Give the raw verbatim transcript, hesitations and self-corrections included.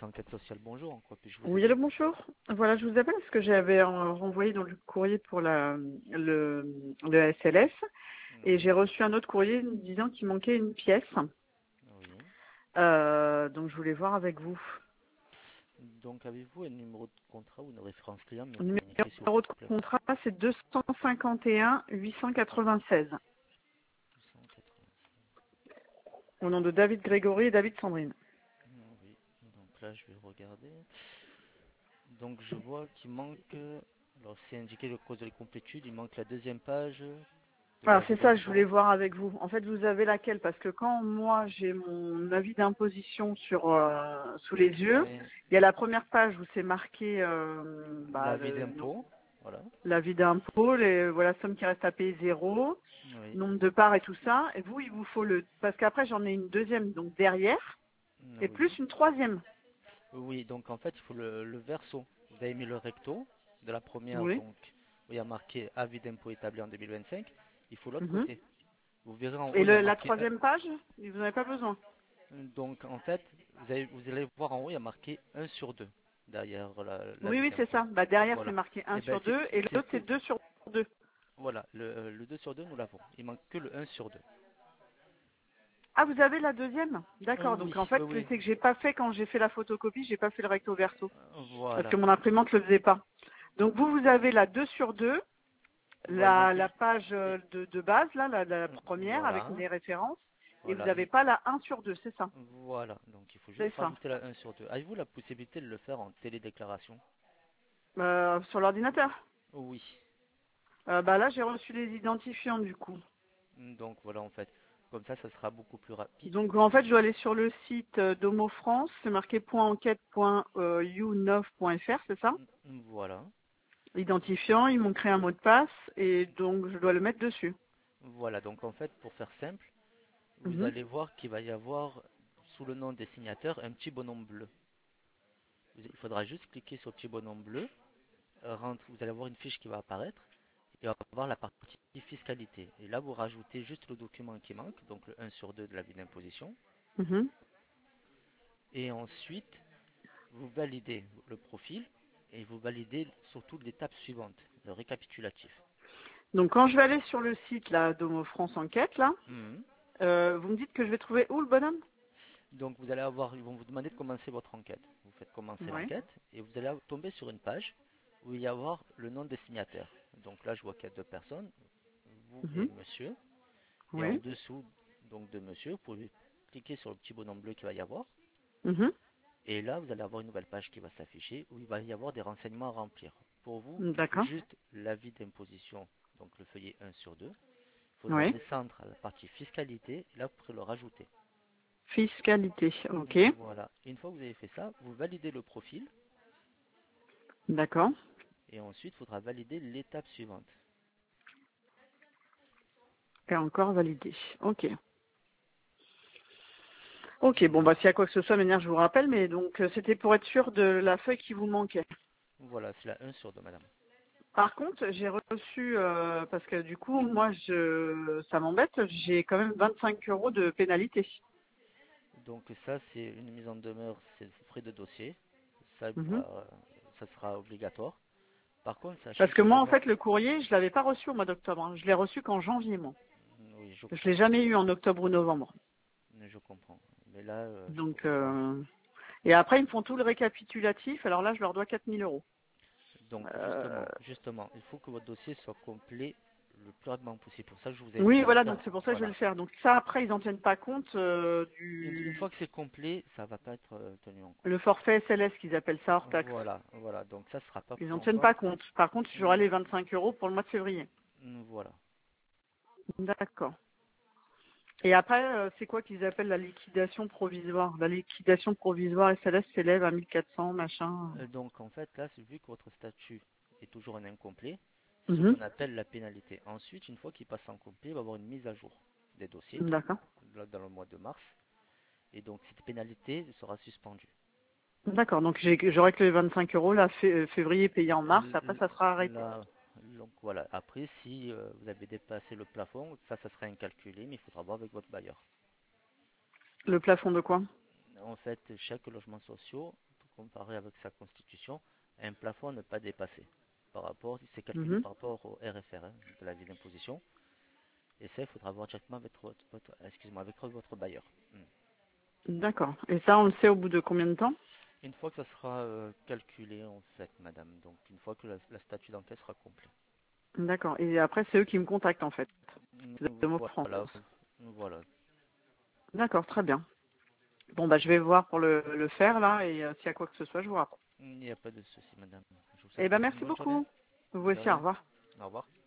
enquête sociale, bonjour, en quoi puis-je vous Oui, aider? allô, bonjour. Voilà, je vous appelle parce que j'avais euh, renvoyé dans le courrier pour la, le, le S L S et Oui, j'ai reçu un autre courrier me disant qu'il manquait une pièce. oui. Euh, donc je voulais voir avec vous. Donc avez-vous un numéro de contrat ou une référence client à me Le communiquer s'il vous numéro de plaît? contrat, c'est deux cent cinquante et un huit cent quatre-vingt-seize deux cent quatre-vingt-cinq. au nom de David Grégory et David Sandrine. Oui, donc là je vais regarder. Donc je vois qu'il manque, alors c'est indiqué le cause de l'incomplétude, il manque la deuxième page de Alors l'avis c'est ça que je voulais d'impôt. voir avec vous. En fait, vous avez laquelle? Parce que quand moi j'ai mon avis d'imposition sur euh, sous les yeux, Oui, il y a la première page où c'est marqué euh, bah, l'avis le, d'impôt, voilà. l'avis d'impôt, les voilà somme qui reste à payer zéro, Oui, nombre de parts et tout ça. Et vous, il vous faut le parce qu'après j'en ai une deuxième donc derrière et oui. plus une troisième. Oui, donc en fait il faut le, le verso. Vous avez mis le recto de la première, Oui. donc où il y a marqué avis d'impôt établi en deux mille vingt-cinq. Il faut l'autre Mhm. côté. Vous verrez en haut, Et il y a le- la marqué troisième page, vous n'en avez pas besoin. un. Donc en fait, vous, avez- vous allez voir en haut, il y a marqué un sur deux derrière la- Oui, l'avis oui, c'est d'impôt. ça. Bah derrière c'est Voilà. marqué un Et ben sur c'est deux et c'est l'autre que, c'est deux sur deux. voilà, le, le deux sur deux, nous l'avons. Il manque que le un sur deux. Ah, vous avez la deuxième? Euh, D'accord. oui, Donc en oui, fait, oui. c'est que j'ai pas fait quand j'ai fait la photocopie, j'ai pas fait le recto verso Euh, parce Voilà. que mon imprimante le faisait pas. Donc vous, vous avez la deux sur deux, Voilà, la, donc il- la page et- euh, de, de base, là, la, la euh, première avec voilà. les références, et vous Voilà. n'avez pas la un sur deux, c'est ça? Voilà, donc il faut juste C'est ça. rajouter la un sur deux. Avez-vous la possibilité de le faire en télédéclaration? Euh, sur l'ordinateur. Oui. Euh, bah là, j'ai reçu les identifiants du coup. Donc voilà, en fait, comme ça, ça sera beaucoup plus rapide. Donc en fait, je dois aller sur le site euh, d'Homo France, c'est marqué .enquête point you neuf point fr, c'est ça? Voilà. Identifiant, ils m'ont créé un mot de passe et donc je dois le mettre dessus. Voilà, donc en fait, pour faire simple, vous Mhm. allez voir qu'il va y avoir, sous le nom des signataires, un petit bonhomme bleu. Vous- Il faudra juste cliquer sur le petit bonhomme bleu, euh, rentre- vous allez avoir une fiche qui va apparaître, et on va voir la partie fiscalité. Et là, vous rajoutez juste le document qui manque, donc le un sur deux de l'avis d'imposition, Mhm. et ensuite, vous validez le profil et vous validez surtout l'étape suivante, le récapitulatif. Donc quand je vais aller sur le site là d'Homo France Enquête là, Mhm. euh, vous me dites que je vais trouver où le bonhomme? Donc vous allez avoir, ils vont vous demander de commencer votre enquête. Vous faites commencer Oui. l'enquête et vous allez tomber sur une page où il y avoir le nom des signataires. Donc là, je vois qu'il y a deux personnes, vous et Mhm. monsieur. Et en Oui. dessous donc de monsieur, vous pouvez cliquer sur le petit bonhomme bleu qu'il va y avoir. Mhm. Et là, vous allez avoir une nouvelle page qui va s'afficher où il va y avoir des renseignements à remplir. Pour vous, il faut D'accord. juste l'avis d'imposition, donc le feuillet un sur deux. Il faudra Oui. descendre à la partie fiscalité et là, vous pourrez le rajouter. Fiscalité. Ok. Voilà. Une fois que vous avez fait ça, vous validez le profil D'accord. et ensuite, il faudra valider l'étape suivante. Et encore validé. Ok. Ok. Bon bah s'il y a quoi que ce soit, manière je vous rappelle, mais donc euh, c'était pour être sûr de la feuille qui vous manquait. Voilà, c'est la un sur deux, madame. Par contre, j'ai reçu euh, parce que du coup, moi, je, ça m'embête. J'ai quand même vingt-cinq euros de pénalité. Donc ça, c'est une mise en demeure, c'est frais de dossier. Ça, il Mhm. pourra- ça sera obligatoire. Par contre, sachez Parce que que moi, le en mois... fait, le courrier, je l'avais pas reçu au mois d'octobre, hein. Je l'ai reçu qu'en janvier, moi. Oui, je Je l'ai comprends. jamais eu en octobre ou novembre. Je comprends. Mais là, euh, je Donc, pourrais pas. euh, et après, ils me font tout le récapitulatif. Alors là, je leur dois quatre mille euros. Donc Euh, justement, justement, il faut que votre dossier soit complet le plus rapidement possible. Pour ça, je vous invite Oui, à le voilà. faire. Donc c'est pour ça que je vais Voilà. le faire. Donc ça, après, ils en tiennent pas compte euh, Une, une fois du que c'est complet, ça va pas être euh, tenu en compte. le forfait S L S qu'ils appellent ça hors taxe. Voilà, voilà. Donc ça sera pas Ils pris en en tiennent compte. pas compte. Par contre, j'aurai les vingt-cinq euros pour le mois de février. Mm, Voilà. D'accord. Et après, euh, c'est quoi qu'ils appellent la liquidation provisoire? La liquidation provisoire S L S s'élève à mille quatre cents, machin. Euh, donc en fait, là, c'est vu que votre statut est toujours un incomplet, c'est ce Mhm. qu'on appelle la pénalité. Ensuite, une fois qu'il passe en complet, il va y avoir une mise à jour des dossiers D'accord. là, dans le mois de mars. Et donc cette pénalité sera suspendue. D'accord. Donc j'ai- j'aurai que les vingt-cinq euros, là, fé- euh, février payé en mars. L- Après, l- ça sera arrêté. Là, donc voilà. Après, si euh, vous avez dépassé le plafond, ça, ça sera incalculé, mais il faudra voir avec votre bailleur. Le plafond de quoi? En fait, chaque logement social comparé avec sa constitution, un plafond à ne pas dépasser. Par rapport, c'est calculé Mhm. par rapport au R F R, hein, de la vie d'imposition. Et ça, il faudra voir directement avec votre, votre- excuse-moi, avec votre bailleur. Hmm. D'accord. Et ça, on le sait au bout de combien de temps? Une fois que ça sera euh, calculé, en fait, madame, donc une fois que la, la statut d'enquête sera complète. D'accord. Et après, c'est eux qui me contactent, en fait. Hmm, C'est de France. Voilà, voilà. D'accord, très bien. Bon, bah, je vais voir pour le, le faire, là, et euh, s'il y a quoi que ce soit, je vous rappelle. Il n'y a pas de souci, madame. Je vous Eh souhaite de ben, passer une merci bonne journée. beaucoup. Vous De aussi, au rien. revoir. Au revoir.